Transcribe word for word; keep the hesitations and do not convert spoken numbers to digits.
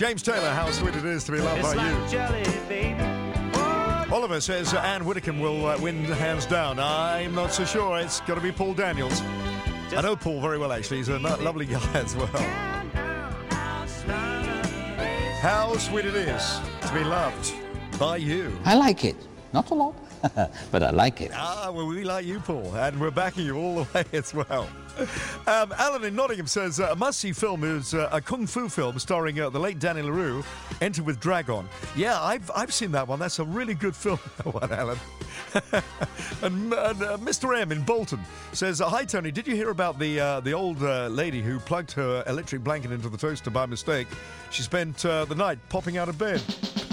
James Taylor, how sweet it is to be loved It's by like you. jelly, baby. Oh, Oliver says uh, Anne Whitcomb will uh, win hands down. I'm not so sure. It's got to be Paul Daniels. I know Paul very well, actually. He's a lo- lovely guy as well. How sweet it is to be loved by you. I like it. Not a lot, but I like it. Ah, well, we like you, Paul, and we're backing you all the way as well. Um, Alan in Nottingham says uh, a must-see film is uh, a kung fu film starring uh, the late Danny LaRue, Enter with Dragon. Yeah, I've I've seen that one. That's a really good film, that one, Alan. and and uh, Mister M in Bolton says, uh, hi, Tony, did you hear about the uh, the old uh, lady who plugged her electric blanket into the toaster by mistake? She spent uh, the night popping out of bed.